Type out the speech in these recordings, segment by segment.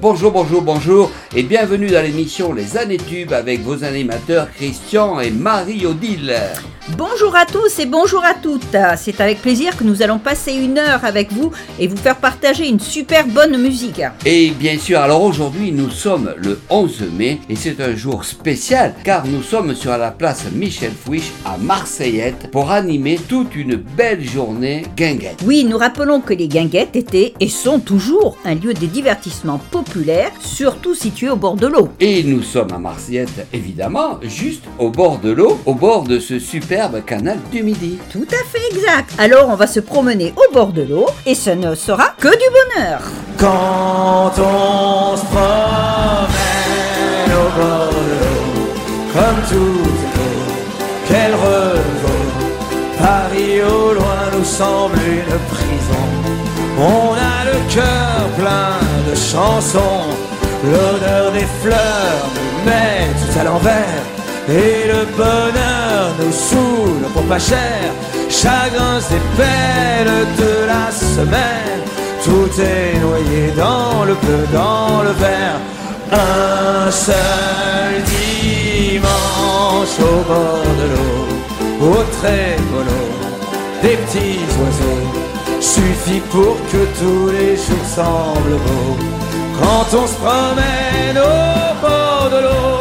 Bonjour et bienvenue dans l'émission Les Années Tubes avec vos animateurs Christian et Marie-Odile. Bonjour à tous et bonjour à toutes. C'est avec plaisir que nous allons passer une heure avec vous et vous faire partager une super bonne musique. Et bien sûr, alors aujourd'hui nous sommes le 11 mai et c'est un jour spécial car nous sommes sur la place Michel Fouiche à Marseillette pour animer toute une belle journée guinguette. Oui, nous rappelons que les guinguettes étaient et sont toujours un lieu de divertissement populaire, surtout situé au bord de l'eau. Et nous sommes à Marseillette évidemment, juste au bord de l'eau, au bord de ce superbe canal du Midi. Tout à fait exact. Alors on va se promener au bord de l'eau et ce ne sera que du bonheur. Quand on se promène au bord de l'eau, comme tout est beau, quel renouveau. Paris au loin nous semble une prison. On a le cœur plein de chansons. L'odeur des fleurs nous met tout à l'envers. Et le bonheur nous saoule pour pas cher. Chagrins et peines de la semaine, tout est noyé dans le bleu, dans le vert. Un seul dimanche au bord de l'eau, au trébolo des petits oiseaux, suffit pour que tous les jours semblent beaux. Quand on se promène au bord de l'eau.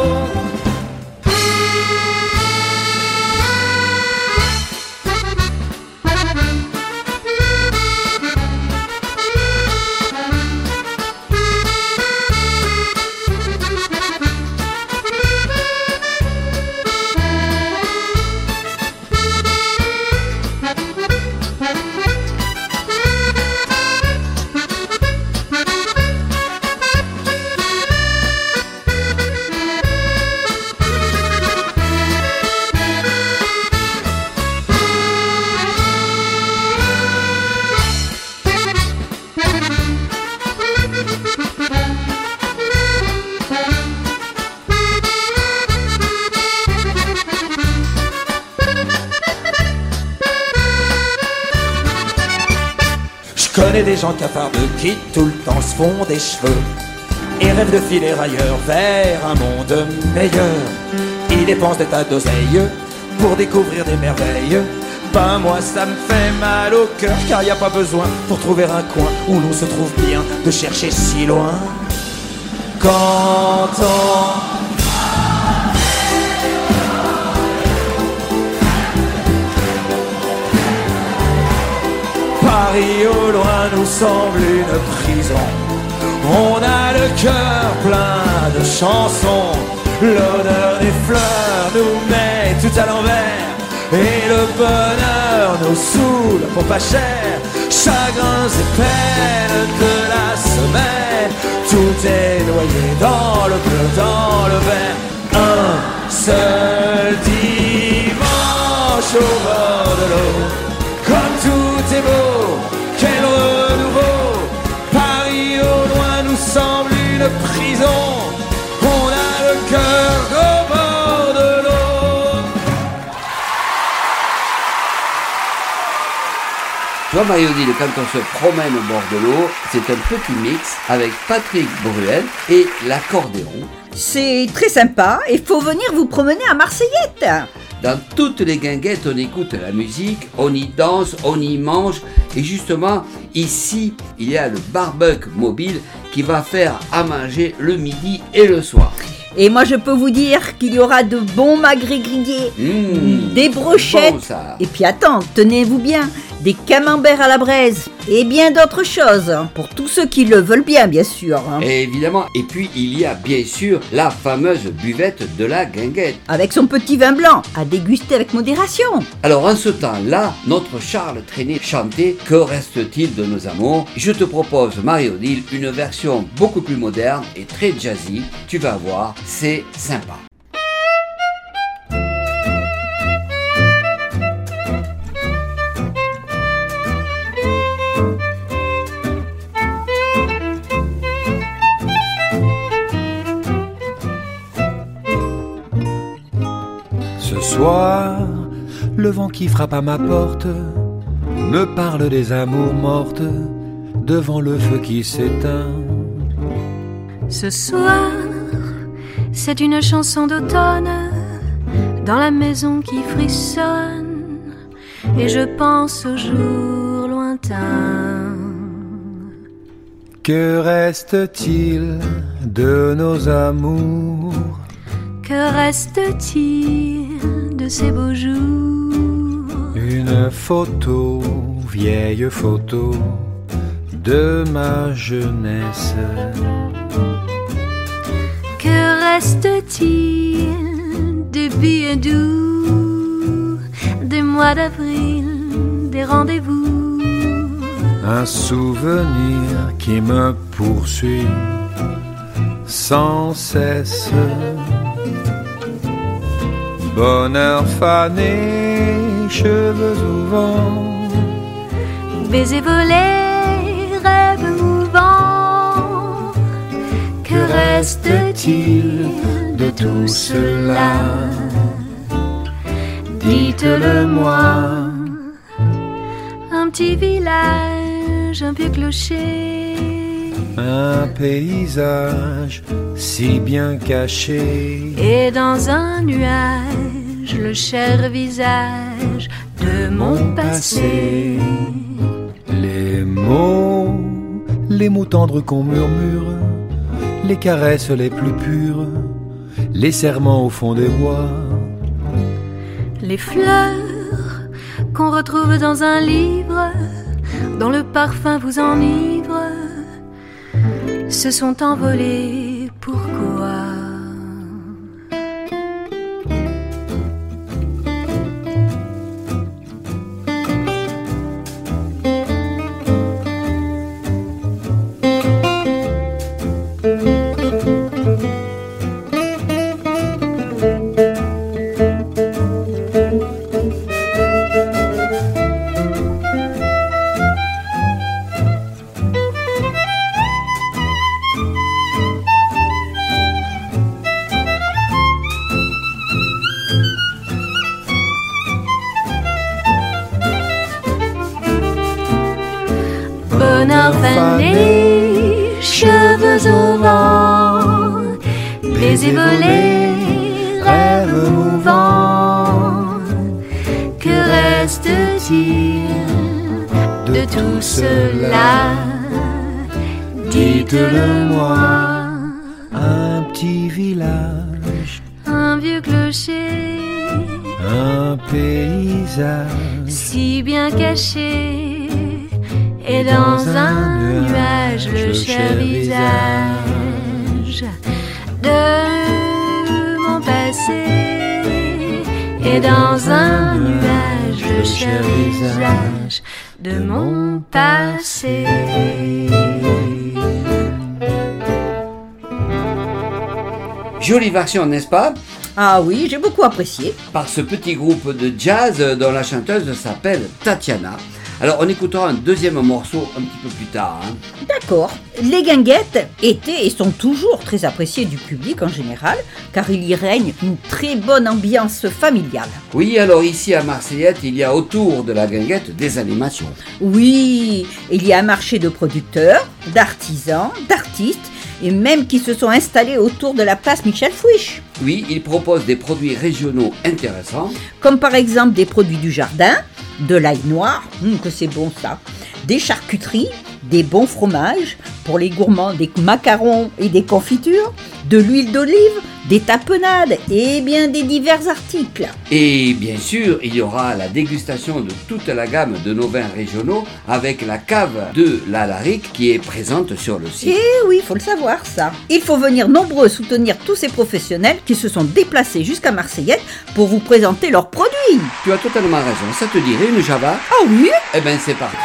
Je connais des gens cafards qui tout le temps se font des cheveux et rêvent de filer ailleurs vers un monde meilleur. Ils dépensent des tas d'oseille pour découvrir des merveilles. Ben moi ça me fait mal au cœur car y a pas besoin pour trouver un coin où l'on se trouve bien de chercher si loin. Quand on Paris au loin nous semble une prison. On a le cœur plein de chansons. L'odeur des fleurs nous met tout à l'envers. Et le bonheur nous saoule pour pas cher. Chagrins et peines de la semaine, tout est noyé dans le bleu, dans le vert. Un seul dimanche au bord de l'eau, comme tout est beau, quel renouveau. Paris au loin nous semble une prison. On a le cœur au bord de l'eau. Tu vois Marie-Odile, quand on se promène au bord de l'eau, c'est un petit mix avec Patrick Bruel et l'accordéon. C'est très sympa et faut venir vous promener à Marseillette. Dans toutes les guinguettes, on écoute la musique, on y danse, on y mange. Et justement, ici, il y a le barbecue mobile qui va faire à manger le midi et le soir. Et moi je peux vous dire qu'il y aura de bons magrets grillés, des brochettes, bon, ça. Et puis attends, tenez-vous bien, des camemberts à la braise et bien d'autres choses, pour tous ceux qui le veulent bien sûr. Et évidemment, et puis il y a bien sûr la fameuse buvette de la guinguette. Avec son petit vin blanc, à déguster avec modération. Alors en ce temps-là, notre Charles Trenet chantait « Que reste-t-il de nos amours ?» Je te propose, Marie-Odile, une version beaucoup plus moderne et très jazzy. Tu vas voir, c'est sympa. Ce soir, le vent qui frappe à ma porte me parle des amours mortes devant le feu qui s'éteint. Ce soir, c'est une chanson d'automne dans la maison qui frissonne, et je pense aux jours lointains. Que reste-t-il de nos amours? Que reste-t-il de ces beaux jours? Une photo, vieille photo de ma jeunesse. Que reste-t-il des billets doux, des mois d'avril, des rendez-vous? Un souvenir qui me poursuit sans cesse. Bonheur fané, cheveux au vent, Baisers volés, rêves mouvants. Que reste-t-il de tout cela? Dites-le-moi. Un petit village, un vieux clocher, un paysage si bien caché, et dans un nuage, le cher visage de mon passé. Les mots tendres qu'on murmure, les caresses les plus pures, les serments au fond des bois, les fleurs qu'on retrouve dans un livre, dont le parfum vous enivre, se sont envolés. Pourquoi? Bonheur fané, cheveux au vent, baisers volés, rêves mouvants. Que reste-t-il de tout cela? dites-le-moi. Un petit village, Un vieux clocher, un paysage si bien caché, et dans un nuage le cher visage de mon passé. Et dans un nuage le cher visage de mon passé. Jolie version, n'est-ce pas? Ah oui, j'ai beaucoup apprécié. Par ce petit groupe de jazz dont la chanteuse s'appelle Tatiana. Alors on écoutera un deuxième morceau un petit peu plus tard. D'accord. Les guinguettes étaient et sont toujours très appréciées du public en général, car il y règne une très bonne ambiance familiale. Oui, alors ici à Marseillette, il y a autour de la guinguette des animations. Oui, il y a un marché de producteurs, d'artisans, d'artistes, et même qui se sont installés autour de la place Michel Fouiche. Oui, ils proposent des produits régionaux intéressants. Comme par exemple des produits du jardin, de l'ail noir, que c'est bon ça, des charcuteries, des bons fromages, pour les gourmands des macarons et des confitures, de l'huile d'olive, des tapenades et bien des divers articles. Et bien sûr, il y aura la dégustation de toute la gamme de nos vins régionaux avec la cave de l'Alaric qui est présente sur le site. Eh oui, il faut le savoir ça. Il faut venir nombreux soutenir tous ces professionnels qui se sont déplacés jusqu'à Marseillette pour vous présenter leurs produits. Tu as totalement raison, ça te dirait une Java? Ah oui? Eh ben c'est parti.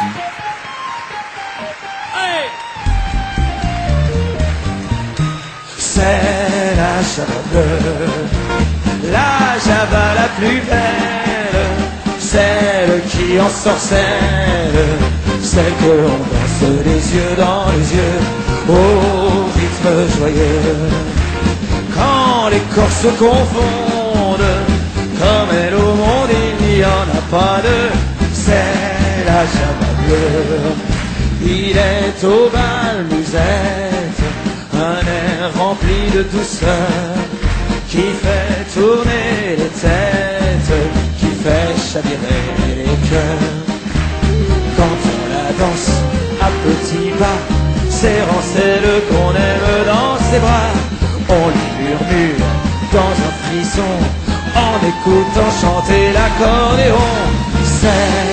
C'est la Java bleue, la Java la plus belle, celle qui ensorcelle, celle que l'on danse les yeux dans les yeux, au rythme joyeux. Quand les corps se confondent, comme elle au monde il n'y en a pas deux, c'est la Java bleue. Il est au bal musette, un air rempli de douceur qui fait tourner les têtes, qui fait chavirer les cœurs. Quand on la danse à petits pas, serrant celle qu'on aime dans ses bras, on lui murmure dans un frisson en écoutant chanter l'accordéon. C'est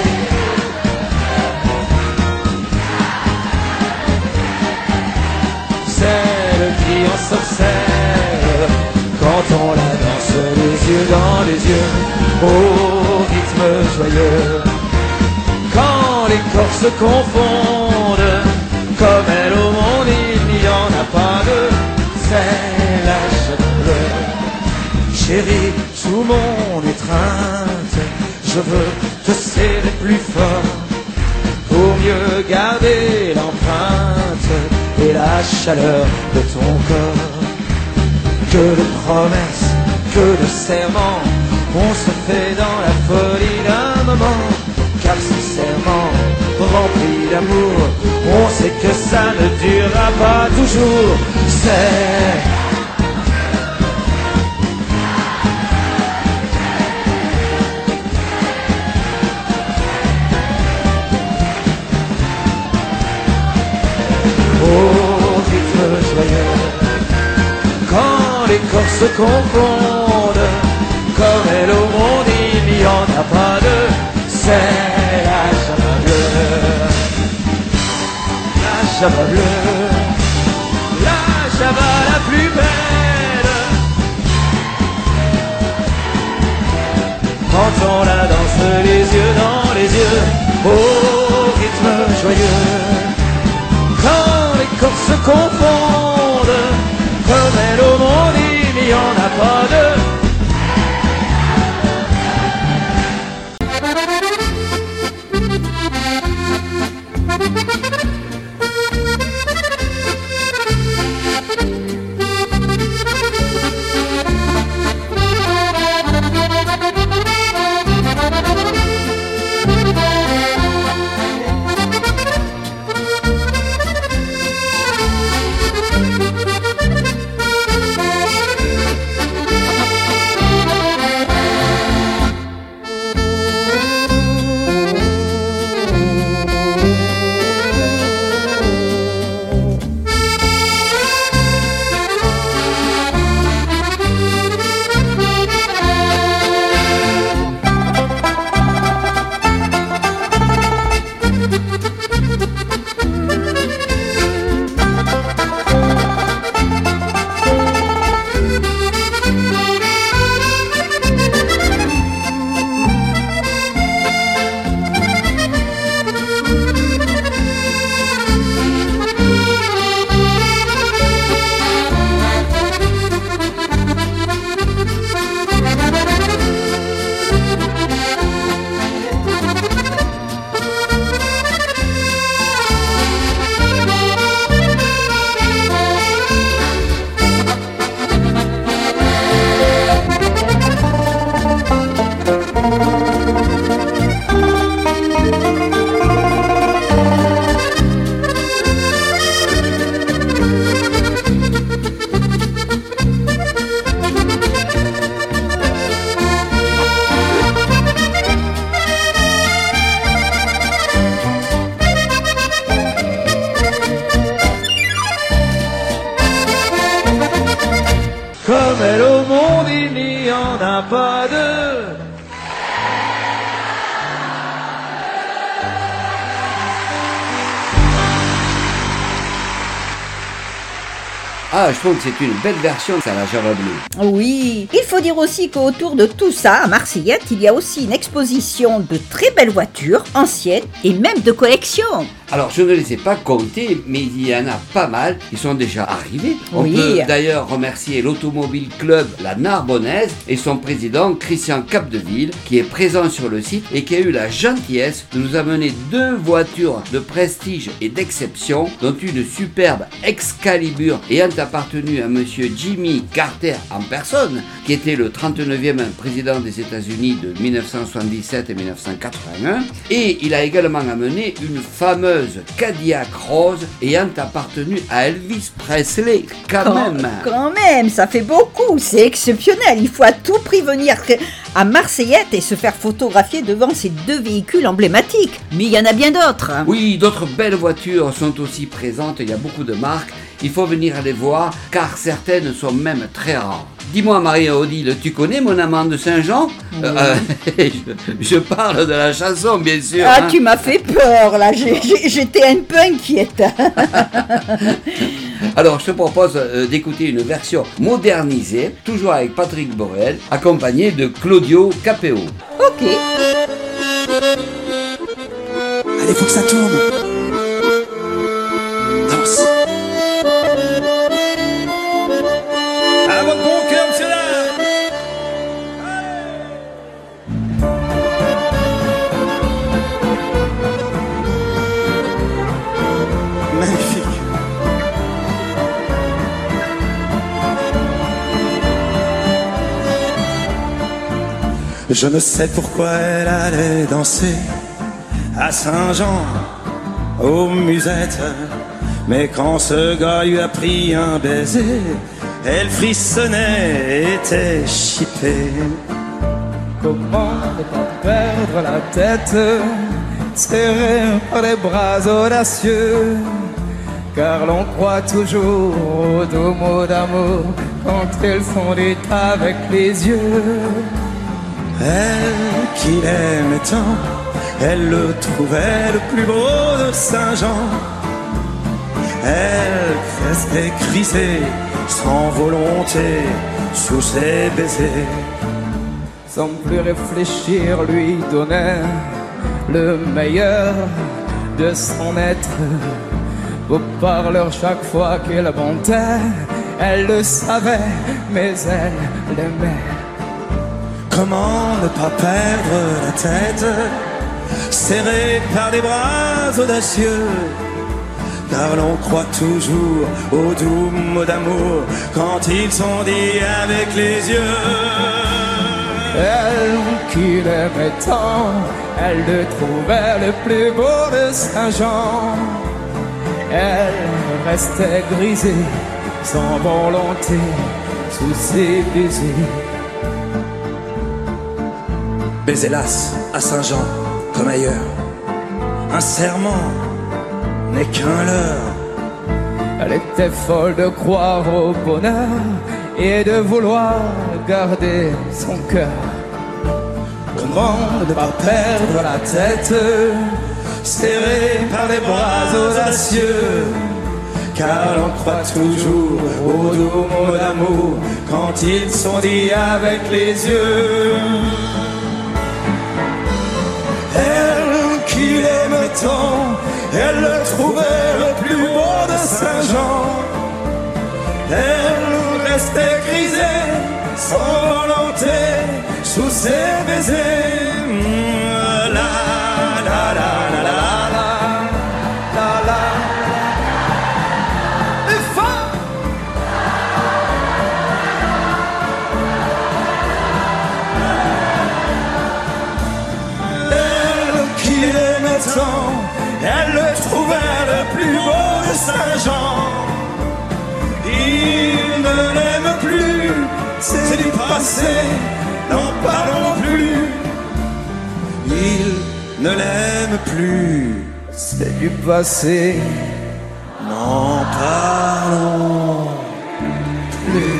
celle qui en sorcelle quand on la danse les yeux dans les yeux au rythme joyeux. Quand les corps se confondent, comme elle au monde il n'y en a pas deux, c'est la chevelure. Chérie, sous mon étreinte, je veux te serrer plus fort pour mieux garder l'empreinte et la chaleur de ton corps. Que de promesses, que de serments, on se fait dans la folie d'un moment. Car ces serments remplis d'amour, on sait que ça ne durera pas toujours. C'est au rythme joyeux, quand les corps se confondent, comme elle au monde il n'y en a pas deux. C'est la java bleue, la java bleue, la java la plus belle. Quand on la danse les yeux dans les yeux, au rythme joyeux. Quand les corps se confondent, comme elle au monde il n'y en a pas deux. Comme elle au monde il n'y en a pas deux. Ah, je trouve que c'est une belle version de la Java bleue. Oui, il faut dire aussi qu'autour de tout ça, à Marseillette, il y a aussi une exposition de très belles voitures, anciennes et même de collection. Alors, je ne les ai pas comptés, mais il y en a pas mal. Ils sont déjà arrivés. On Oui. peut d'ailleurs remercier l'Automobile Club La Narbonnaise et son président Christian Capdeville, qui est présent sur le site et qui a eu la gentillesse de nous amener 2 voitures de prestige et d'exception, dont une superbe Excalibur ayant appartenu à monsieur Jimmy Carter en personne, qui était le 39e président des États-Unis de 1977 et 1981. Et il a également amené une fameuse fameuse Cadillac rose ayant appartenu à Elvis Presley. Quand même, ça fait beaucoup, c'est exceptionnel. Il faut à tout prix venir à Marseillette et se faire photographier devant ces deux véhicules emblématiques. Mais il y en a bien d'autres. Oui, d'autres belles voitures sont aussi présentes, il y a beaucoup de marques. Il faut venir les voir car certaines sont même très rares. Dis-moi Marie-Odile, tu connais Mon amant de Saint-Jean? Je parle de la chanson bien sûr. Ah, tu m'as fait peur là, j'étais un peu inquiète. Alors je te propose d'écouter une version modernisée, toujours avec Patrick Borel, accompagné de Claudio Capéo. Ok. Allez, faut que ça tourne. Danse. À votre bon cœur, monsieur là. Magnifique. Je ne sais pourquoi elle allait danser à Saint-Jean, aux musettes. Mais quand ce gars lui a pris un baiser, elle frissonnait et était chippée. Comment ne pas perdre la tête, serré par les bras audacieux, car l'on croit toujours aux doux mots d'amour quand ils sont dits avec les yeux. Elle qui l'aimait tant, elle le trouvait le plus beau de Saint-Jean. Elle restait grisée, sans volonté, sous ses baisers. Sans plus réfléchir, lui donnait le meilleur de son être. Beau parleur chaque fois qu'il abondait, elle le savait, mais elle l'aimait. Comment ne pas perdre la tête, serré par des bras audacieux, car l'on croit toujours aux doux mots d'amour quand ils sont dits avec les yeux. Elle qui l'aimait tant, elle le trouvait le plus beau de Saint-Jean. Elle restait grisée, sans volonté, sous ses baisers. Mais hélas, à Saint-Jean, comme ailleurs, un serment n'est qu'un leurre. Elle était folle de croire au bonheur et de vouloir garder son cœur. Comment ne pas perdre la tête, serré par des bras audacieux, car l'on croit toujours aux doux mots d'amour quand ils sont dits avec les yeux. Elle qui l'aime tant, elle le trouvait le plus beau de Saint-Jean. Elle restait grisée, sans volonté, sous ses baisers. La la la la la la la la. Et fort. Elle qui l'aimait tant, elle le trouvait le plus beau de Saint-Jean. Il ne l'aime plus, c'est du passé, n'en parlons plus. Il ne l'aime plus, c'est du passé, n'en parlons plus.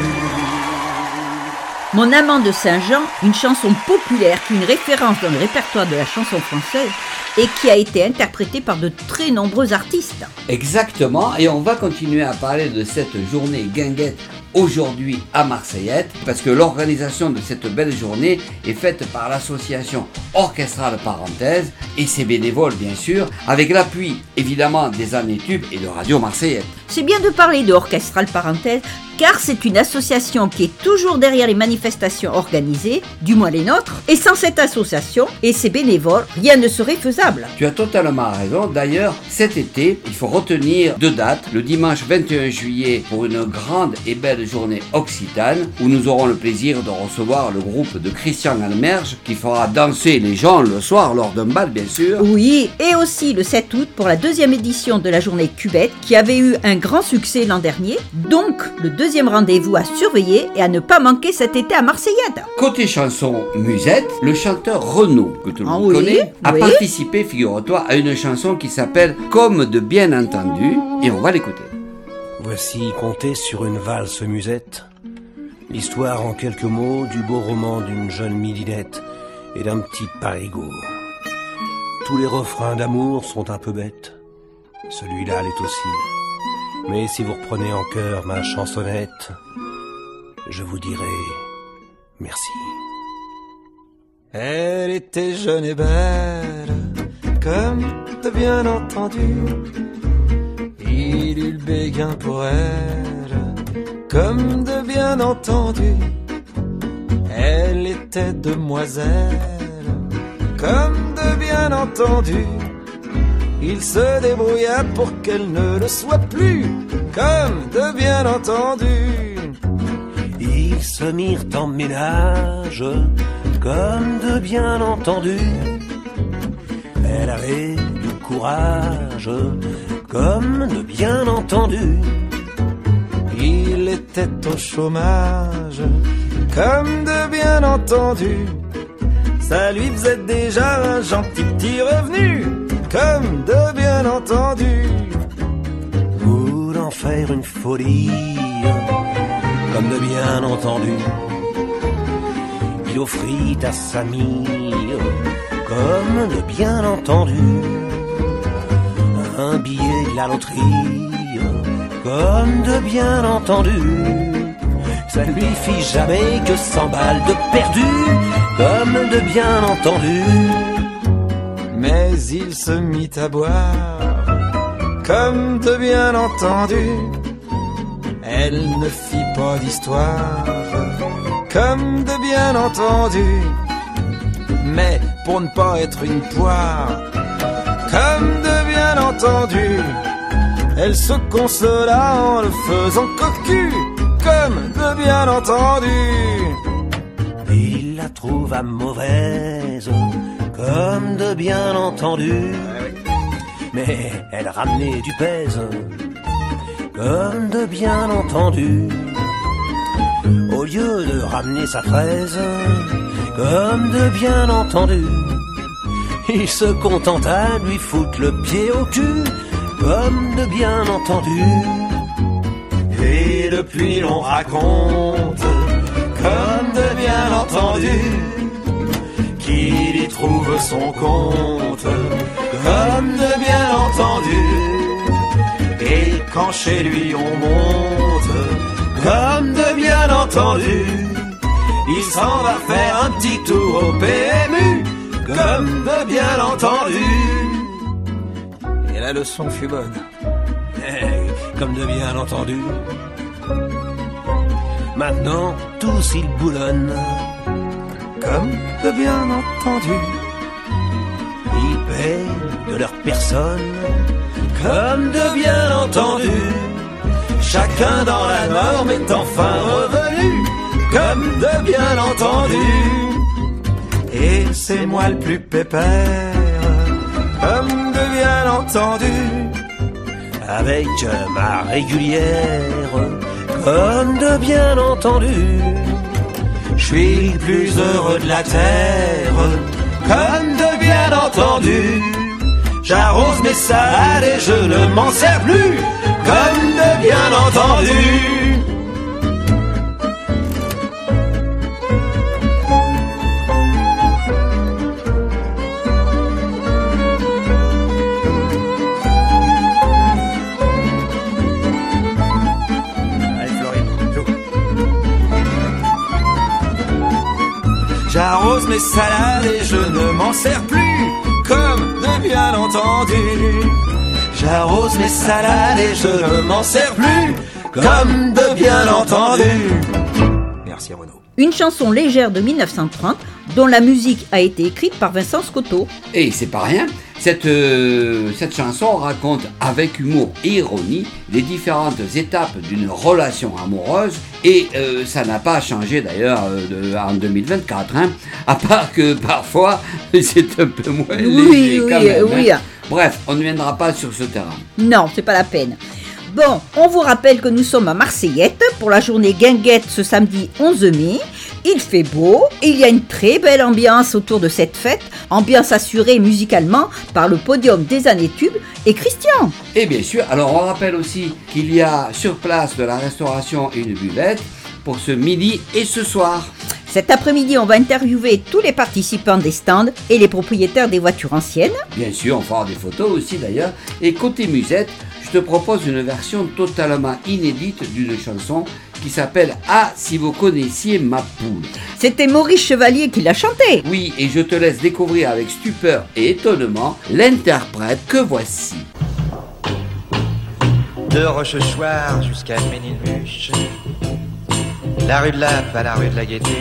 Mon amant de Saint-Jean, une chanson populaire qui est une référence dans le répertoire de la chanson française et qui a été interprétée par de très nombreux artistes. Exactement, et on va continuer à parler de cette journée guinguette aujourd'hui à Marseillette, parce que l'organisation de cette belle journée est faite par l'association Orchestrale Parenthèse et ses bénévoles bien sûr, avec l'appui évidemment des Années Tubes et de Radio Marseillette. C'est bien de parler de Orchestral Parenthèse, car c'est une association qui est toujours derrière les manifestations organisées, du moins les nôtres, et sans cette association et ses bénévoles, rien ne serait faisable. Tu as totalement raison. D'ailleurs, cet été, il faut retenir 2 dates. Le dimanche 21 juillet pour une grande et belle journée occitane où nous aurons le plaisir de recevoir le groupe de Christian Almerge qui fera danser les gens le soir lors d'un bal, bien sûr. Oui, et aussi le 7 août pour la 2e édition de la journée Cubette qui avait eu un grand succès l'an dernier. Donc, le 2e rendez-vous à surveiller et à ne pas manquer cet été à Marseillade. Côté chanson musette, le chanteur Renaud, que tout le monde connaît, a participé, figure-toi, à une chanson qui s'appelle Comme de bien entendu, et on va l'écouter. Voici compter sur une valse musette, l'histoire en quelques mots du beau roman d'une jeune midinette et d'un petit parigot. Tous les refrains d'amour sont un peu bêtes, celui-là l'est aussi. Mais si vous reprenez en cœur ma chansonnette, je vous dirai merci. Elle était jeune et belle, comme de bien entendu. Il eut le béguin pour elle, comme de bien entendu. Elle était demoiselle, comme de bien entendu. Il se débrouilla pour qu'elle ne le soit plus, comme de bien entendu. Ils se mirent en ménage, comme de bien entendu. Elle avait du courage, comme de bien entendu. Il était au chômage, comme de bien entendu. Ça lui faisait déjà un gentil petit revenu, comme de bien entendu. Voulant faire une folie, comme de bien entendu, il offrit à sa mie, comme de bien entendu, un billet de la loterie, comme de bien entendu. Ça lui fit jamais que 100 balles de perdu, comme de bien entendu. Mais il se mit à boire, comme de bien entendu. Elle ne fit pas d'histoire, comme de bien entendu. Mais pour ne pas être une poire, comme de bien entendu, elle se consola en le faisant cocu, comme de bien entendu. Il la trouva mauvaise, comme de bien entendu. Mais elle ramenait du pèse, comme de bien entendu. Au lieu de ramener sa fraise, comme de bien entendu, il se contenta de lui foutre le pied au cul, comme de bien entendu. Et depuis l'on raconte, comme de bien entendu, qu'il y trouve son compte, comme de bien entendu. Et quand chez lui on monte, comme de bien entendu, il s'en va faire un petit tour au PMU, comme de bien entendu. Et la leçon fut bonne, comme de bien entendu. Maintenant, tous ils boulonnent, comme de bien entendu. Ils payent de leur personne, comme de bien entendu. Chacun dans la norme est enfin revenu, comme de bien entendu. Et c'est moi le plus pépère, comme de bien entendu. Avec ma régulière, comme de bien entendu. Je suis le plus heureux de la terre, comme de bien entendu. J'arrose mes salades et je ne m'en sers plus, comme de bien entendu. J'arrose mes salades et je ne m'en sers plus, comme de bien entendu. J'arrose mes salades et je ne m'en sers plus, comme de bien entendu. Merci Renaud. Une chanson légère de 1930 dont la musique a été écrite par Vincent Scotto. Et c'est pas rien, cette chanson raconte avec humour et ironie les différentes étapes d'une relation amoureuse et ça n'a pas changé d'ailleurs en 2024, hein, à part que parfois c'est un peu moins léger quand même. Oui. Hein. Bref, on ne viendra pas sur ce terrain. Non, c'est pas la peine. Bon, on vous rappelle que nous sommes à Marseillette pour la journée guinguette ce samedi 11 mai. Il fait beau et il y a une très belle ambiance autour de cette fête, ambiance assurée musicalement par le podium des années tubes et Christian. Et bien sûr, alors on rappelle aussi qu'il y a sur place de la restauration et une buvette pour ce midi et ce soir. Cet après-midi, on va interviewer tous les participants des stands et les propriétaires des voitures anciennes. Bien sûr, on fera des photos aussi d'ailleurs. Et côté musette, je te propose une version totalement inédite d'une chanson qui s'appelle « Ah, si vous connaissiez ma poule ». C'était Maurice Chevalier qui l'a chantée. Oui, et je te laisse découvrir avec stupeur et étonnement l'interprète que voici. De Rochechouart jusqu'à Ménilmuche, la rue de l'Ape à la rue de la Gaîté,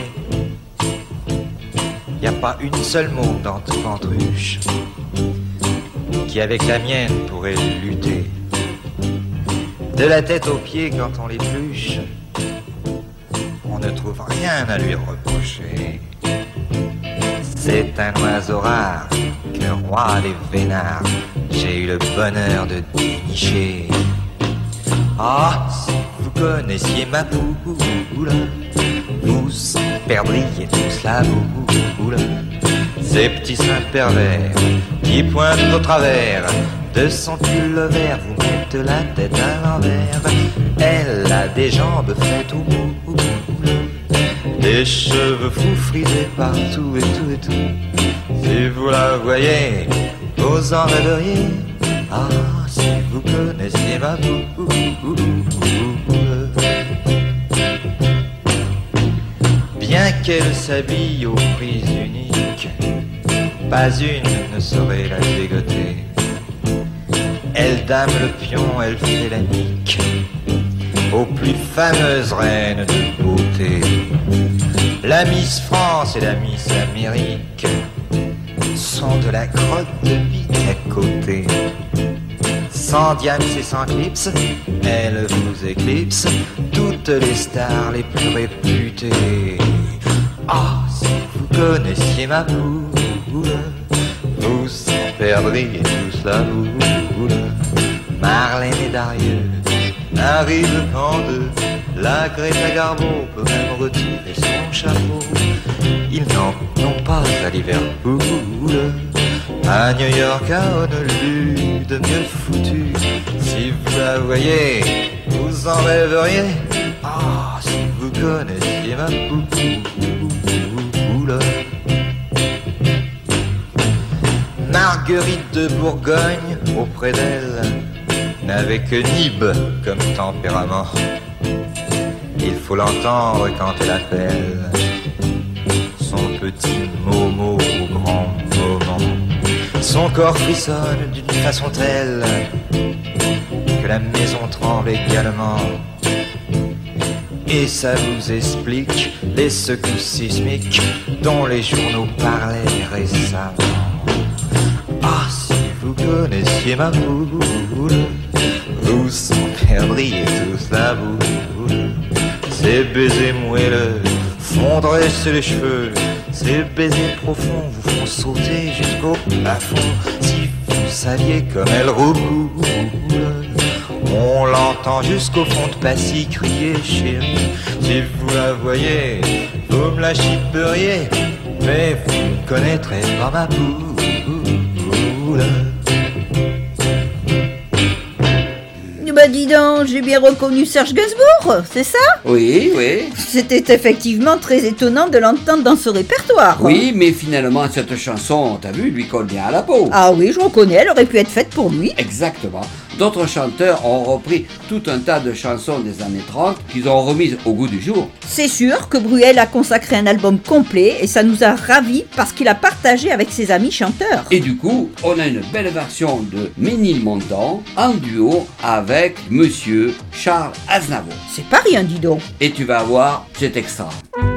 y a pas une seule mot dans tout Ventruche qui avec la mienne pourrait lutter. De la tête aux pieds quand on l'épluche, on ne trouve rien à lui reprocher. C'est un oiseau rare que roi des vénards j'ai eu le bonheur de dénicher. Ah, si vous connaissiez ma poule, vous en perdriez tous la boule. Ces petits seins pervers qui pointent au travers de son pull vert, vous mettent la tête à l'envers. Elle a des jambes faites au bout, des cheveux fous frisés partout et tout et tout. Si vous la voyez, vous en rêveriez. Ah, si vous connaissiez ma poule. Bien qu'elle s'habille aux prises uniques, pas une ne saurait la dégoter. Elle dame le pion, elle fait la nique aux plus fameuses reines de beauté. La Miss France et la Miss Amérique sont de la crotte de bique à côté. Sans diams et sans clips, elle vous éclipse toutes les stars les plus réputées. Ah, si vous connaissiez ma poule, vous en perdriez tous la boule. Marlène et Darieux n'arrivent qu'en deux. La Greta Garbo peut même retirer son chapeau. Ils n'en ont pas à Liverpool. À New York, à Honolulu, de mieux foutu. Si vous la voyez, vous en rêveriez. Ah, si vous connaissiez ma poule. Marguerite de Bourgogne, auprès d'elle, n'avait que Nib comme tempérament. Il faut l'entendre quand elle appelle son petit Momo au grand moment. Son corps frissonne d'une façon telle que la maison tremble également. Et ça vous explique les secousses sismiques dont les journaux parlaient récemment. Ah, si vous connaissiez ma poule, vous en perdriez tous la boule. Ces baisers moelleux fondraient sur les cheveux, ces baisers profonds vous font sauter jusqu'au plafond. Si vous saviez comme elle roule, on l'entend jusqu'au fond de Passy crier chérie. Si vous la voyez, vous me la chipperiez, mais vous ne connaîtrez pas ma poule. Bah dis donc, j'ai bien reconnu Serge Gainsbourg, c'est ça? Oui, oui. C'était effectivement très étonnant de l'entendre dans ce répertoire. Oui, mais finalement, cette chanson, t'as vu, lui colle bien à la peau. Ah oui, je reconnais, elle aurait pu être faite pour lui. Exactement. d'autres chanteurs ont repris tout un tas de chansons des années 30 qu'ils ont remises au goût du jour. C'est sûr que Bruel a consacré un album complet et ça nous a ravis parce qu'il a partagé avec ses amis chanteurs. Et du coup, on a une belle version de Ménilmontant en duo avec Monsieur Charles Aznavour. C'est pas rien, dis donc. Et tu vas voir, c'est extra.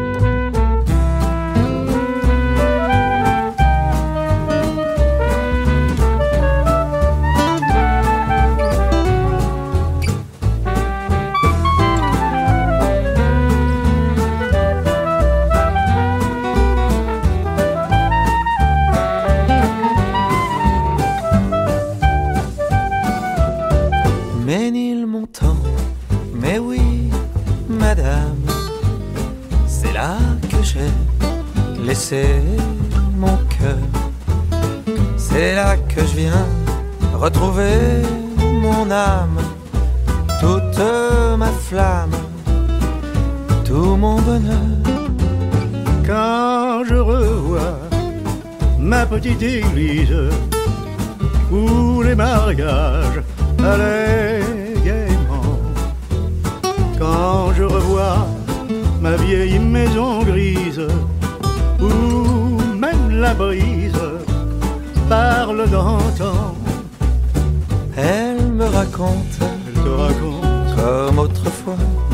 Ménilmontant, mais oui, madame, c'est là que j'ai laissé mon cœur. C'est là que je viens retrouver mon âme, toute ma flamme, tout mon bonheur. Quand je revois ma petite église où les mariages allaient gaiement, quand je revois ma vieille maison grise où même la brise parle d'antan, Elle me raconte, elle te raconte comme autrefois,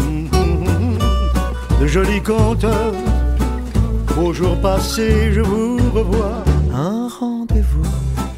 de jolis contes. Au jour passé, je vous revois. un rendez-vous,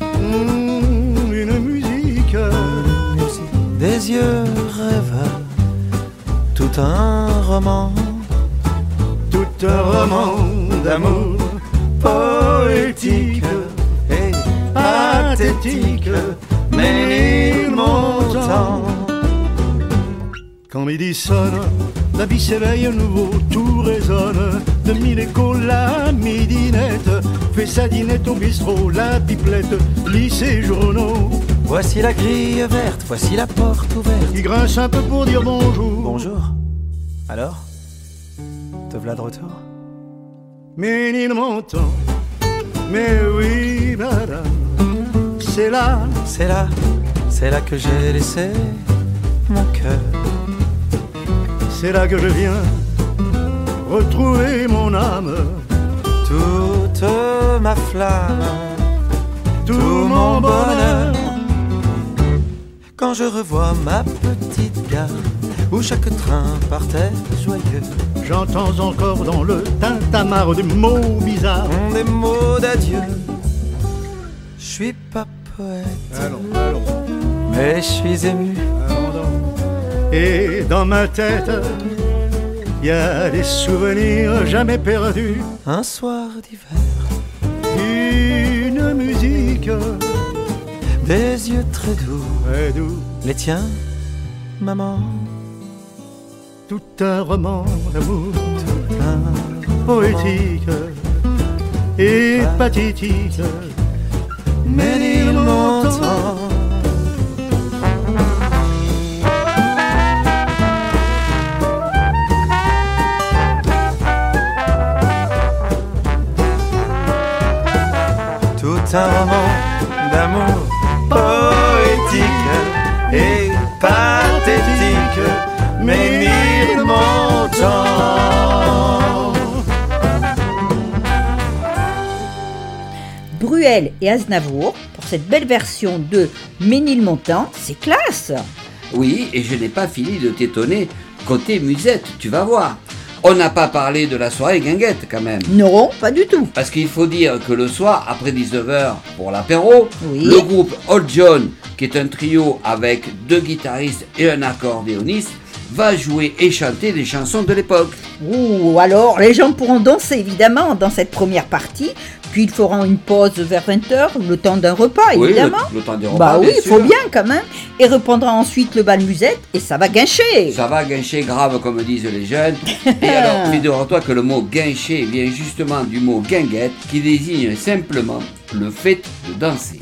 Une musique, des yeux rêveurs, tout un roman, tout un roman d'amour poétique et pathétique, Ménilmontant. Quand midi sonne, la vie s'éveille à nouveau, tout résonne. De mille échos, la midinette fait sa dînette au bistrot, la pipelette lit ses journaux. voici la grille verte, voici la porte ouverte. Il grince un peu pour dire bonjour. Bonjour. Alors, te voilà de retour? Ménilmontant, mais oui, madame, c'est là, c'est là que j'ai laissé mon cœur. c'est là que je viens retrouver mon âme, Toute ma flamme, tout mon bonheur. Quand je revois ma petite gare où chaque train partait joyeux, J'entends encore dans le tintamarre des mots bizarres. des mots d'adieu. Je suis pas poète, Allons, mais je suis ému. allons donc. Et dans ma tête, y a des souvenirs jamais perdus. Un soir d'hiver, Une musique des yeux très doux, très doux, les tiens, maman, tout un roman d'amour un poétique et pathétique. Ménilmontant. Tout un roman d'amour poétique et pathétique, Ménilmontant. Bruel et Aznavour pour cette belle version de Ménilmontant, c'est classe. Oui, et je n'ai pas fini de t'étonner côté musette, tu vas voir. On n'a pas parlé de la soirée guinguette quand même. Non, pas du tout. Parce qu'il faut dire que le soir, après 19h pour l'apéro, Oui. le groupe Old John, qui est un trio avec 2 guitaristes et un accordéoniste, va jouer et chanter des chansons de l'époque. Ouh, alors les gens pourront danser évidemment dans cette première partie, puis ils feront une pause vers 20h, le temps d'un repas évidemment. Oui, le temps des repas, Bah oui, bien il faut sûr. bien quand même. Et reprendra ensuite le bal musette et ça va guincher. Ça va guincher grave comme disent les jeunes. Et alors, figure-toi que le mot guincher vient justement du mot guinguette qui désigne simplement le fait de danser.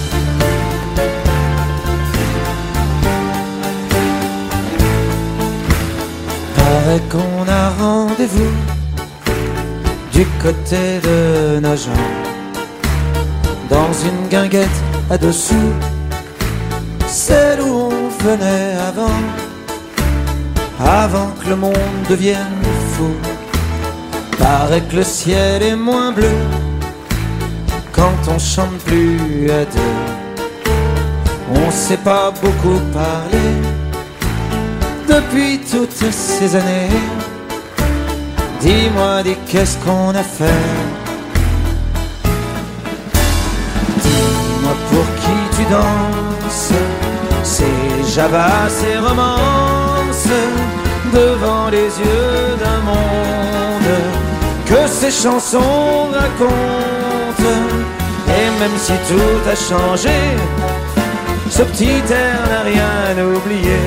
Paraît qu'on a rendez-vous du côté de Nogent, dans une guinguette à 2 sous, celle où venait avant que le monde devienne fou. Paraît que le ciel est moins bleu quand on chante plus à deux. On sait pas beaucoup parler depuis toutes ces années. Dis-moi, qu'est-ce qu'on a fait? Dis-moi pour qui tu danses, ces jabas, ces romances, devant les yeux d'un monde que ces chansons racontent. Et même si tout a changé, ce petit air n'a rien oublié.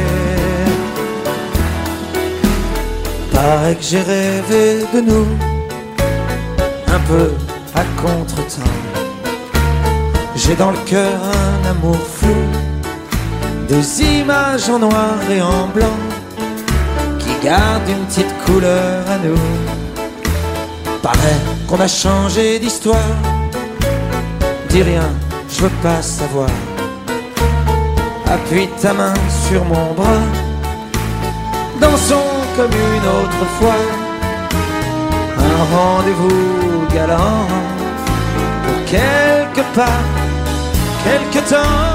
Paraît que j'ai rêvé de nous, un peu à contre-temps. J'ai dans le cœur un amour flou, des images en noir et en blanc qui gardent une petite couleur à nous. Paraît qu'on a changé d'histoire. Dis rien, je veux pas savoir. Appuie ta main sur mon bras, dansons comme une autre fois. Un rendez-vous galant pour quelque part, quelque temps.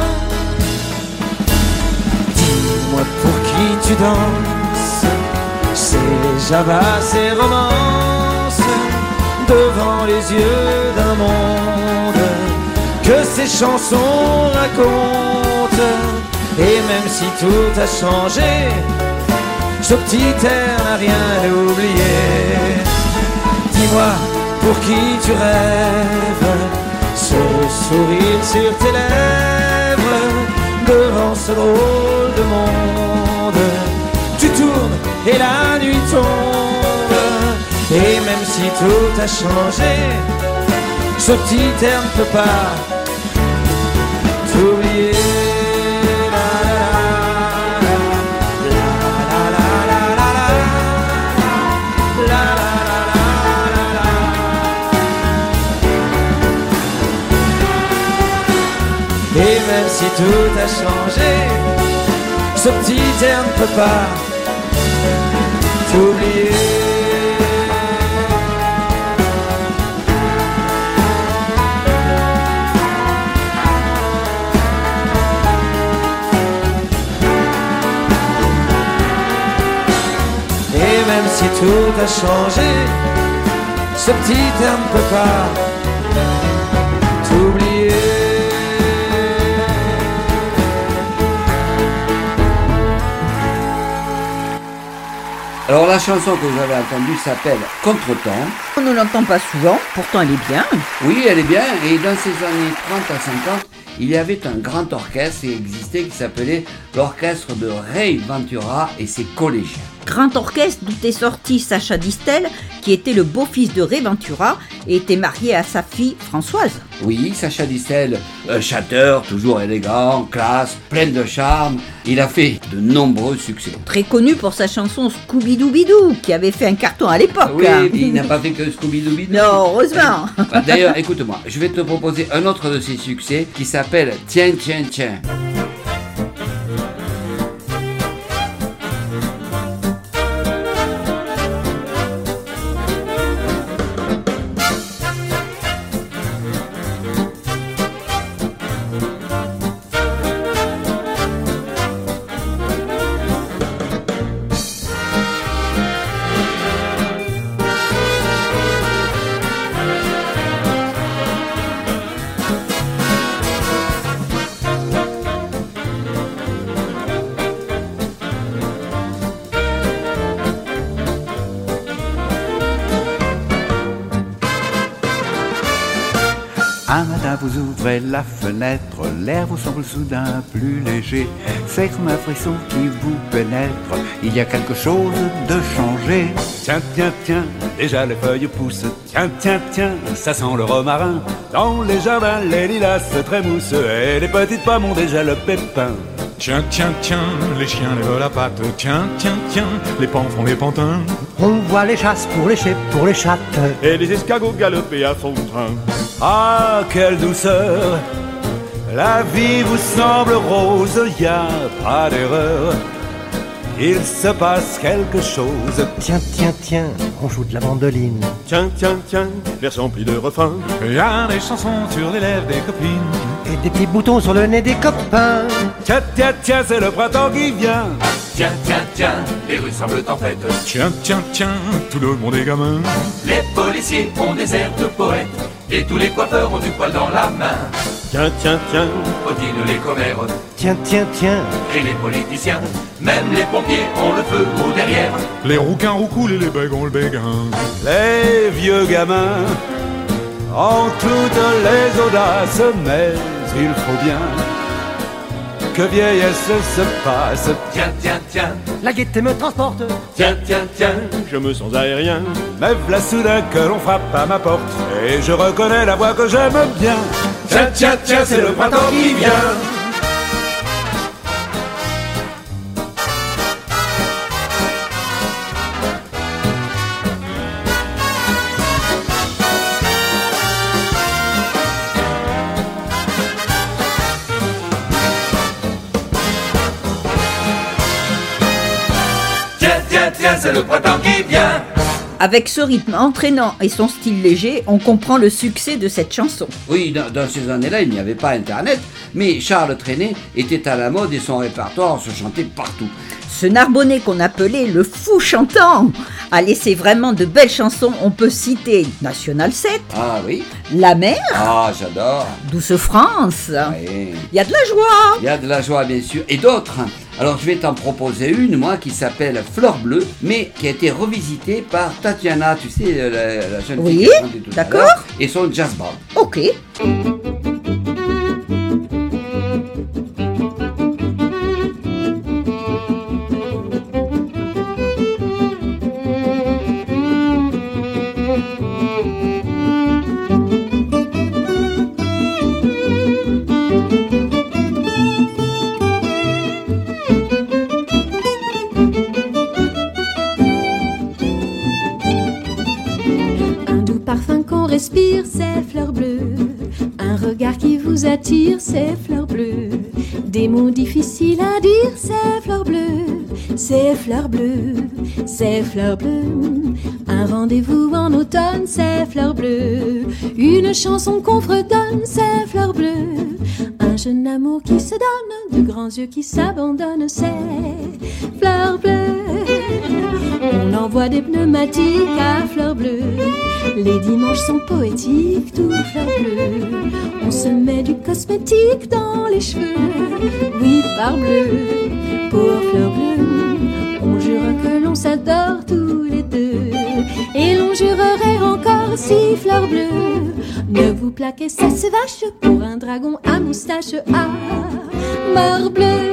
Dis-moi pour qui tu danses, ces jabas, ces romances, devant les yeux d'un monde que ces chansons racontent. Et même si tout a changé, ce petit air n'a rien oublié. Dis-moi pour qui tu rêves, ce sourire sur tes lèvres, devant ce drôle de monde. Tu tournes et la nuit tombe. Et même si tout a changé, ce petit air ne peut pas t'oublier. Et même si tout a changé, ce petit air ne peut pas t'oublier. Et même si tout a changé, ce petit air ne peut pas t'oublier. Alors la chanson que vous avez entendue s'appelle Contretemps. On ne l'entend pas souvent, pourtant elle est bien. Oui, elle est bien, et dans ces années 30 à 50, il y avait un grand orchestre qui existait qui s'appelait l'orchestre de Ray Ventura et ses collégiens. Grand orchestre d'où est sorti Sacha Distel, qui était le beau-fils de Ray Ventura et était marié à sa fille Françoise. Oui, Sacha Distel, chanteur, toujours élégant, classe, plein de charme. Il a fait de nombreux succès. Très connu pour sa chanson Scooby-Doo, qui avait fait un carton à l'époque. Oui, il n'a pas fait que Scooby-Doo. Non, heureusement. D'ailleurs, écoute-moi, je vais te proposer un autre de ses succès qui s'appelle Tiens, tiens, tiens. Un matin vous ouvrez la fenêtre, l'air vous semble soudain plus léger. C'est comme un frisson qui vous pénètre, il y a quelque chose de changé. Tiens, tiens, tiens, déjà les feuilles poussent. Tiens, tiens, tiens, ça sent le romarin. Dans les jardins, les lilas se trémoussent et les petites pommes ont déjà le pépin. Tiens, tiens, tiens, les chiens lèvent la patte. Tiens, tiens, tiens, les pans font les pantins. On voit les chasses pour les chèvres, pour les chattes. Et les escargots galoper à son train. Ah, quelle douceur! La vie vous semble rose, y a pas d'erreur. Il se passe quelque chose. Tiens, tiens, tiens, on joue de la mandoline. Tiens, tiens, tiens, l'air empli de refrains. Y a des chansons sur les lèvres des copines. Et des petits boutons sur le nez des copains. Tiens, tiens, tiens, c'est le printemps qui vient. Tiens, tiens, tiens, les rues semblent en fête. Tiens, tiens, tiens, tout le monde est gamin. Les policiers ont des airs de poètes et tous les coiffeurs ont du poil dans la main. Tiens, tiens, tiens, Odine les commères Tiens, tiens, tiens, et les politiciens, même les pompiers ont le feu au derrière. les rouquins roucoulent et les bègues ont le béguin. Les vieux gamins ont toutes les audaces, mais il faut bien que vieillesse se passe. Tiens, tiens, tiens, la gaieté me transporte. tiens, tiens, tiens, Je me sens aérien. Me v'là soudain que l'on frappe à ma porte et je reconnais la voix que j'aime bien. tiens, tiens, tiens, c'est le printemps qui vient. Tiens, tiens, tiens, c'est le printemps qui vient. Avec ce rythme entraînant et son style léger, on comprend le succès de cette chanson. Oui, dans ces années-là, il n'y avait pas Internet, mais Charles Trenet était à la mode et son répertoire se chantait partout. Ce Narbonnais qu'on appelait le fou chantant a laissé vraiment de belles chansons. On peut citer National 7, Ah oui. La Mer, Ah, j'adore. Douce France. Oui. Il y a de la joie. Il y a de la joie, bien sûr, et d'autres. Alors, je vais t'en proposer une, moi, qui s'appelle Fleur Bleue, mais qui a été revisitée par Tatiana, tu sais, la jeune fille Oui, qui chantait tout à d'accord. l'heure, et son jazz band. Ok. Un doux parfum qu'on respire, c'est fleurs bleues. Un regard qui vous attire, c'est fleurs bleues. Des mots difficiles à dire, c'est fleurs bleues. C'est fleurs bleues, c'est fleurs bleues. Un rendez-vous en automne, c'est fleurs bleues. Une chanson qu'on fredonne, c'est fleurs bleues. Un jeune amour qui se donne, de grands yeux qui s'abandonnent, c'est fleurs bleues. On envoie des pneumatiques à fleurs bleues. Les dimanches sont poétiques, tout fleurs bleues. On se met du cosmétique dans les cheveux. Oui, parbleu, pour fleurs bleues. On jure que l'on s'adore tous les deux. Et l'on jurerait encore si fleurs bleues ne vous plaquez, ça c'est vache pour un dragon à moustache à marbleu.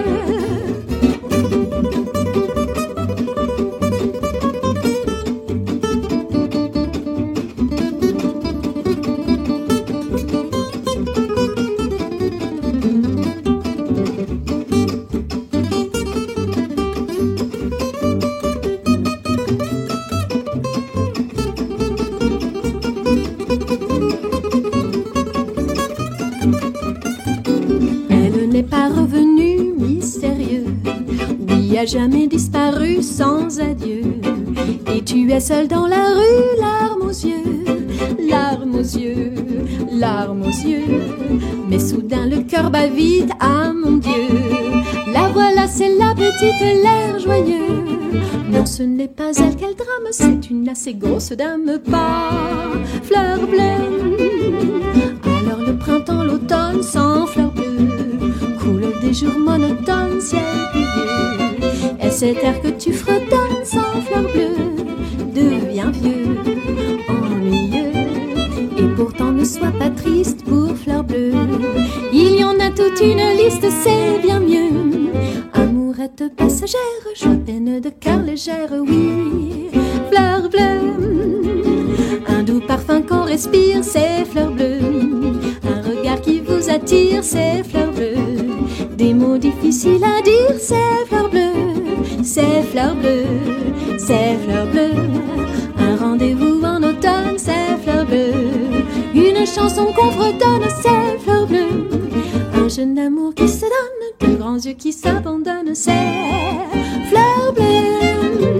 Jamais disparu sans adieu. Et tu es seul dans la rue, larmes aux yeux, larmes aux yeux, larmes aux yeux. Mais soudain le cœur bat vite, ah mon Dieu. La voilà, c'est la petite, l'air joyeux. Non, ce n'est pas elle, quel drame, c'est une assez grosse dame, pas fleur bleue. Alors le printemps, l'automne, sans fleurs bleues, coulent des jours monotones, ciel pluvieux. Et cet air que tu fredonnes sans fleurs bleues devient vieux, ennuyeux. Et pourtant ne sois pas triste pour fleurs bleues. Il y en a toute une liste, c'est bien mieux. Amourette passagère, joie peine de cœur légère, oui, fleurs bleues. Un doux parfum qu'on respire, c'est fleurs bleues. Un regard qui vous attire, c'est fleurs bleues. Des mots difficiles à dire, c'est fleurs bleues. C'est fleurs bleues, c'est fleurs bleues. Un rendez-vous en automne, c'est fleurs bleues. Une chanson qu'on fredonne, c'est fleurs bleues. Un jeune amour qui se donne, de grands yeux qui s'abandonnent, c'est Fleur bleue.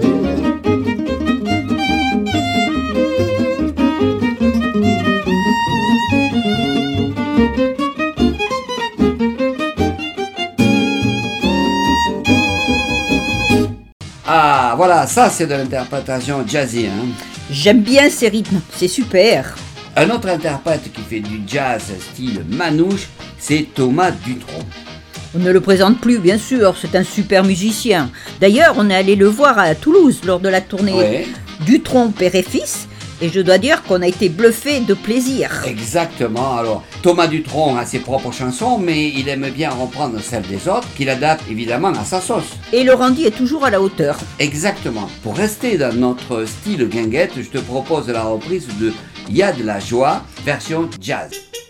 Ah, voilà, ça c'est de l'interprétation jazzy. Hein. J'aime bien ces rythmes, c'est super. Un autre interprète qui fait du jazz style manouche, c'est Thomas Dutronc. On ne le présente plus, bien sûr, c'est un super musicien. D'ailleurs, on est allé le voir à Toulouse lors de la tournée Ouais. Dutronc, père et fils, et je dois dire qu'on a été bluffés de plaisir. Exactement. Alors, Thomas Dutronc a ses propres chansons, mais il aime bien reprendre celles des autres, qu'il adapte évidemment à sa sauce. Et le rendu est toujours à la hauteur. Exactement. Pour rester dans notre style guinguette, je te propose la reprise de Y'a de la joie, version jazz.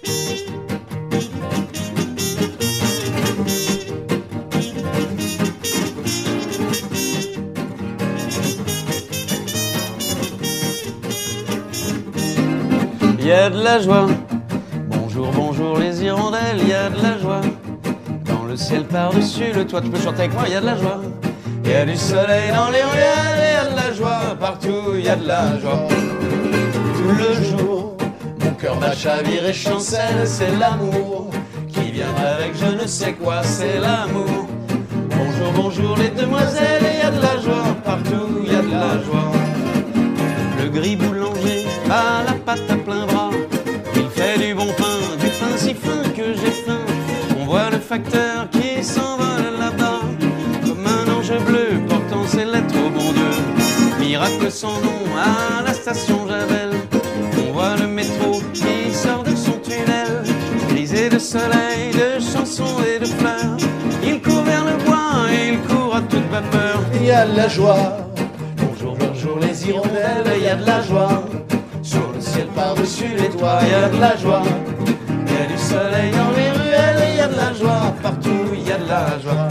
Il y a de la joie, bonjour, bonjour les hirondelles, il y a de la joie. Dans le ciel par-dessus le toit, tu peux chanter avec moi, il y a de la joie. Il y a du soleil dans les ruelles, il y a de la joie, partout il y a de la joie. Tout le jour, mon cœur bat, chavire et chancelle, c'est l'amour qui vient avec je ne sais quoi, c'est l'amour. Bonjour, bonjour les demoiselles, il y a de la joie, partout il y a de la joie. Le gris boulanger a la pâte à plein bras, il fait du bon pain si fin que j'ai faim. On voit le facteur qui s'envole là-bas, comme un ange bleu portant ses lettres au bon Dieu. Miracle sans nom à la station Javel, on voit le métro qui sort de son tunnel, grisé de soleil, de chansons et de fleurs. Il court vers le bois et il court à toute vapeur. Il y a de la joie. Bonjour, bonjour les hirondelles, il y a de la joie. Sur le ciel par-dessus les toits, il y a de la joie. Il y a du soleil dans les ruelles, il y a de la joie. Partout, il y a de la joie.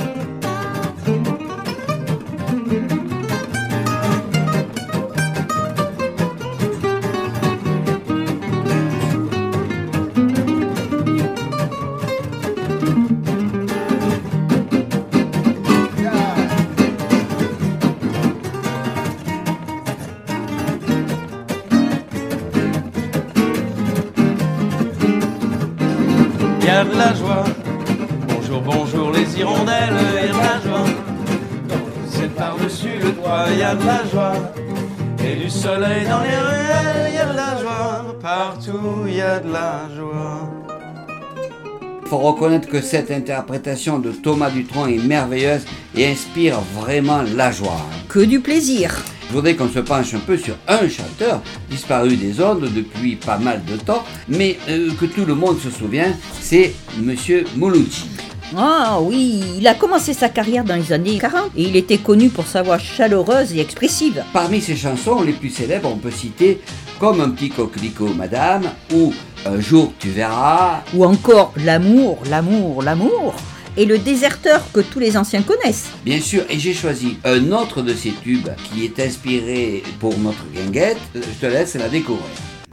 Il y a de la joie, bonjour, bonjour les hirondelles, il y a de la joie. Dans le ciel par-dessus le toit, il y a de la joie. Et du soleil dans les ruelles, il y a de la joie. Partout, il y a de la joie. Il faut reconnaître que cette interprétation de Thomas Dutronc est merveilleuse et inspire vraiment la joie. Que du plaisir. Je voudrais qu'on se penche un peu sur un chanteur disparu des ondes depuis pas mal de temps, mais que tout le monde se souvient, c'est Monsieur Mouloudji. Ah oui, il a commencé sa carrière dans les années 40 et il était connu pour sa voix chaleureuse et expressive. Parmi ses chansons les plus célèbres, on peut citer Comme un petit coquelicot, madame, ou Un jour tu verras, ou encore L'amour, l'amour, l'amour, et Le déserteur que tous les anciens connaissent. Bien sûr, et j'ai choisi un autre de ces tubes qui est inspiré pour notre guinguette. Je te laisse la découvrir.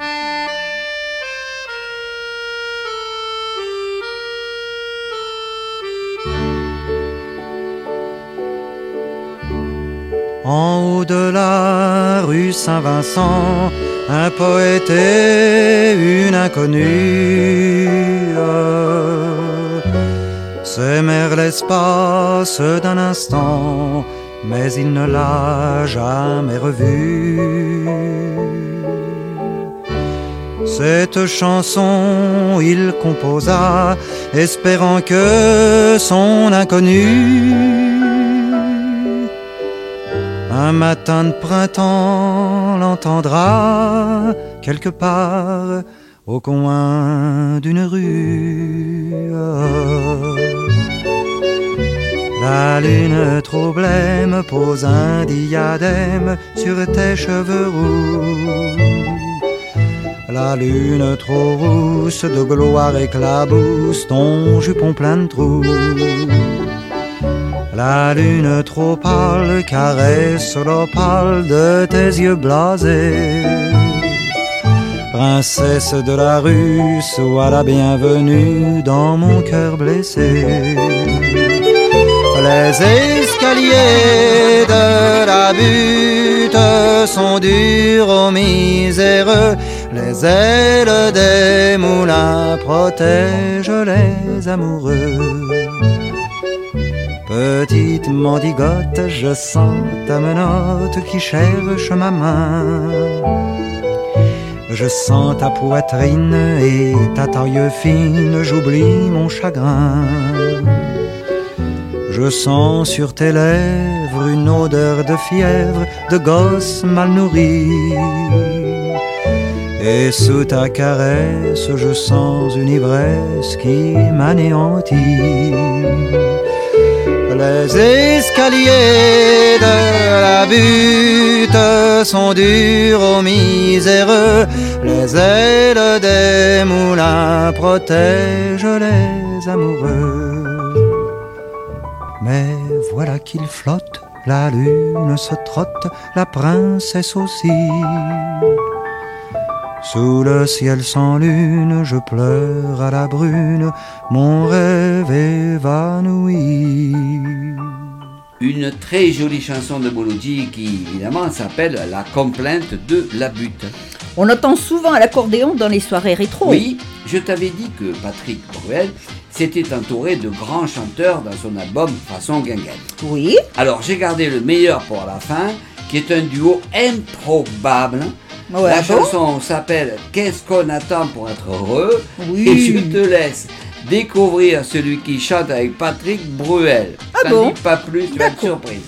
En haut de la rue Saint-Vincent, un poète et une inconnue s'aimèrent l'espace d'un instant, mais il ne l'a jamais revue. Cette chanson il composa, espérant que son inconnue un matin de printemps l'entendra quelque part au coin d'une rue. La lune trop blême pose un diadème sur tes cheveux roux. La lune trop rousse de gloire éclabousse ton jupon plein de trous. La lune trop pâle caresse l'opale de tes yeux blasés. princesse de la rue, sois la bienvenue dans mon cœur blessé. Les escaliers de la butte sont durs aux miséreux, les ailes des moulins protègent les amoureux. Petite mendigote, je sens ta menotte qui cherche ma main. Je sens ta poitrine et ta taille fine, j'oublie mon chagrin. Je sens sur tes lèvres une odeur de fièvre, de gosse mal nourri. Et sous ta caresse, je sens une ivresse qui m'anéantit. Les escaliers de la butte sont durs aux miséreux, les ailes des moulins protègent les amoureux. Mais voilà qu'il flotte, la lune se trotte, la princesse aussi. Sous le ciel sans lune, je pleure à la brune, mon rêve évanoui. Une très jolie chanson de Mouloudji qui, évidemment, s'appelle La complainte de la butte. On entend souvent à l'accordéon dans les soirées rétro. Oui, je t'avais dit que Patrick Bruel s'était entouré de grands chanteurs dans son album Façon Guinguette. Oui. Alors j'ai gardé le meilleur pour la fin, qui est un duo improbable. Ouais, la chanson s'appelle Qu'est-ce qu'on attend pour être heureux? Oui. Et je te laisse découvrir celui qui chante avec Patrick Bruel. Ah T'en bon? dis pas plus, tu vas être surprise.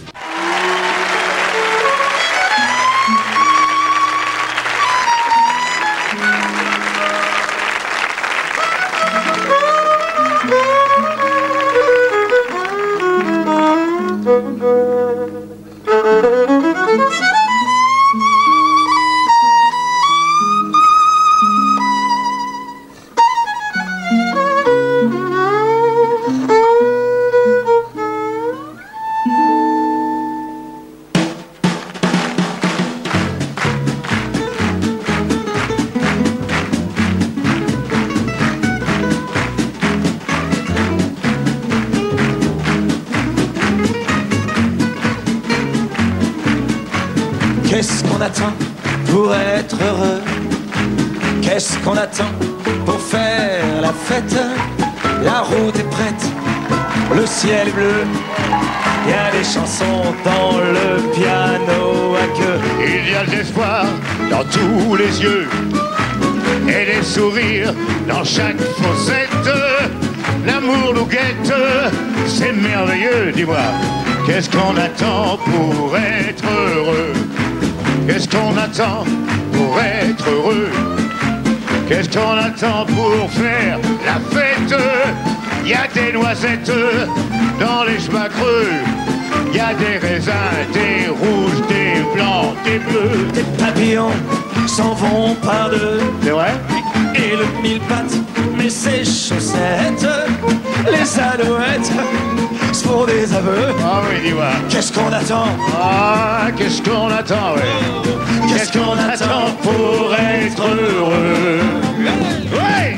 Qu'est-ce qu'on attend pour être heureux? Qu'est-ce qu'on attend pour faire la fête? La route est prête, le ciel est bleu. Il y a des chansons dans le piano à queue. Il y a de l'espoir dans tous les yeux et des sourires dans chaque fossette. L'amour nous guette, c'est merveilleux, dis-moi. Qu'est-ce qu'on attend pour être heureux? Qu'est-ce qu'on attend pour être heureux? Qu'est-ce qu'on attend pour faire la fête? Il y a des noisettes dans les chemins creux. Il y a des raisins, des rouges, des blancs, des bleus. Des papillons s'en vont par deux. C'est vrai? Et le mille pattes met ses chaussettes. Les alouettes se font des aveux. Ah oui, dis-moi. Qu'est-ce qu'on attend? Ah, qu'est-ce qu'on attend, ouais. Qu'est-ce qu'on attend pour être heureux? Ouais.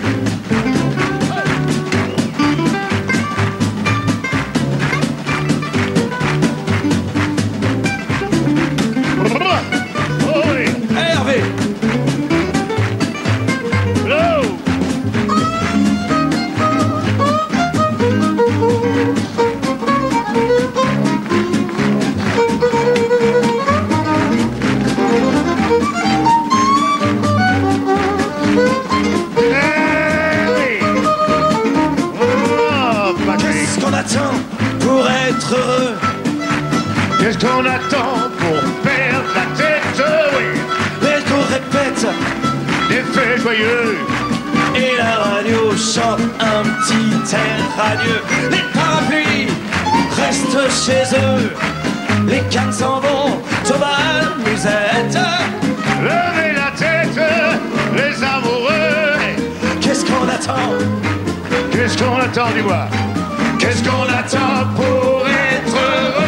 Oh oui. Hey, Hervé. Hello. Qu'est-ce qu'on attend pour être heureux? Qu'est-ce qu'on attend pour perdre la tête? Oui. L'écho répète Des faits joyeux. et la radio chante un petit air radieux. Les parapluies restent chez eux, les cannes s'en vont au bal musette. Levez la tête, les amoureux. Qu'est-ce qu'on attend? Qu'est-ce qu'on attend, dis-moi? Qu'est-ce qu'on attend pour être heureux?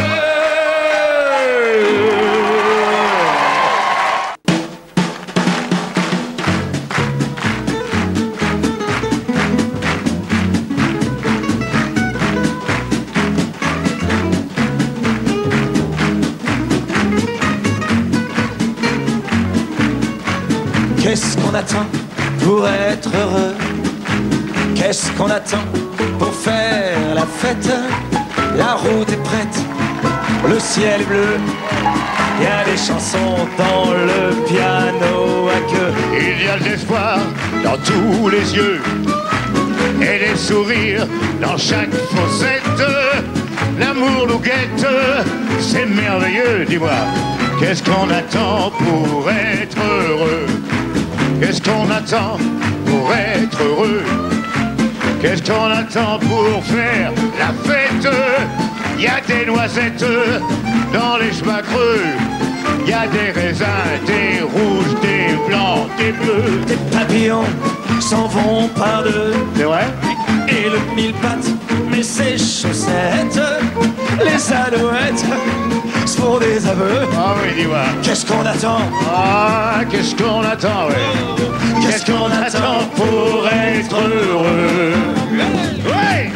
Qu'est-ce qu'on attend pour être heureux? Qu'est-ce qu'on attend pour faire la fête? La route est prête, le ciel est bleu. Il y a des chansons dans le piano à queue. Il y a de l'espoir dans tous les yeux et des sourires dans chaque fossette. L'amour nous guette, c'est merveilleux, dis-moi. Qu'est-ce qu'on attend pour être heureux? Qu'est-ce qu'on attend pour être heureux? Qu'est-ce qu'on attend pour faire la fête? Il y a des noisettes dans les chemins creux. Il y a des raisins, des rouges, des blancs, des bleus. Des papillons s'en vont par deux. C'est vrai? Et le mille pattes met ses chaussettes. Les alouettes se font des aveux. Ah oui, dis-moi. Qu'est-ce qu'on attend? Ah, qu'est-ce qu'on attend, ouais. Qu'est-ce qu'on attend pour être heureux? Ouais.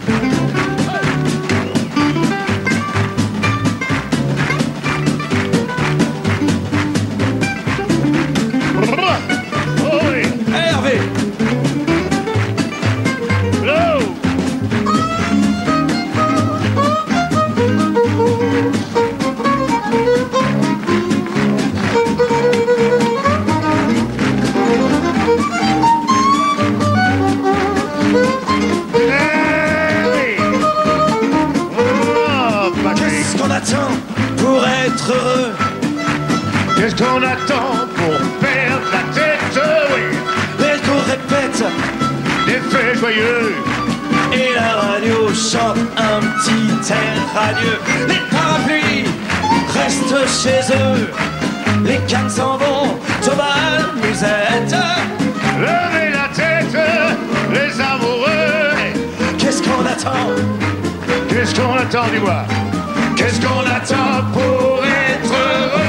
Qu'est-ce qu'on attend pour perdre la tête? Oui. Belle qu'on répète des faits joyeux. Et la radio chante un petit air radieux. Les parapluies restent chez eux. Les cannes s'en vont au bal musette. Levez la tête, les amoureux. Qu'est-ce qu'on attend? Qu'est-ce qu'on attend, dis-moi? Qu'est-ce qu'on attend pour être heureux?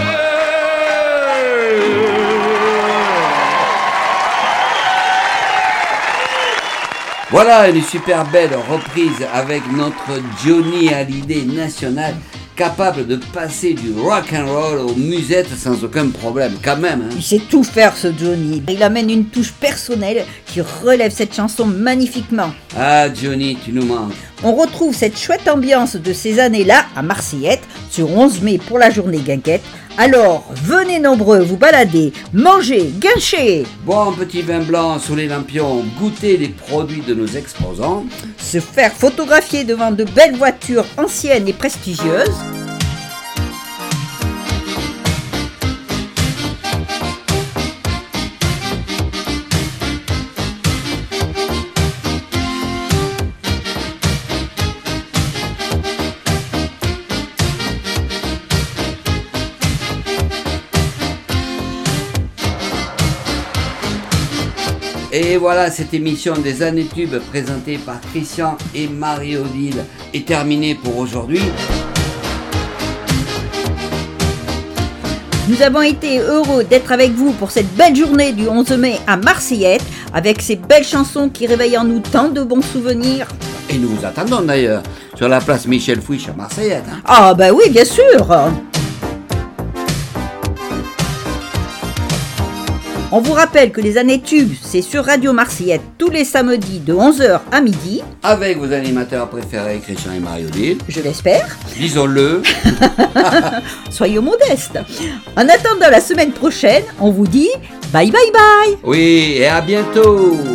Voilà une super belle reprise avec notre Johnny Hallyday national, capable de passer du rock and roll aux musettes sans aucun problème, quand même. Hein. Il sait tout faire, ce Johnny. Il amène une touche personnelle qui relève cette chanson magnifiquement. Ah Johnny, tu nous manques. On retrouve cette chouette ambiance de ces années-là à Marseillette, sur 11 mai pour la journée guinguette. Alors, venez nombreux vous balader, manger, guincher, boire un petit vin blanc sous les lampions, goûter les produits de nos exposants, se faire photographier devant de belles voitures anciennes et prestigieuses. Et voilà, cette émission des années tubes présentée par Christian et Marie-Odile est terminée pour aujourd'hui. Nous avons été heureux d'être avec vous pour cette belle journée du 11 mai à Marseillette, avec ces belles chansons qui réveillent en nous tant de bons souvenirs. Et nous vous attendons d'ailleurs sur la place Michel Fouiche à Marseillette. Hein. Ah bah oui, bien sûr. On vous rappelle que les années tubes, c'est sur Radio Marseillette tous les samedis de 11h à midi. Avec vos animateurs préférés, Christian et Marie-Odile. Je l'espère. Disons-le. Soyons modestes. En attendant la semaine prochaine, on vous dit bye bye bye. Oui, et à bientôt.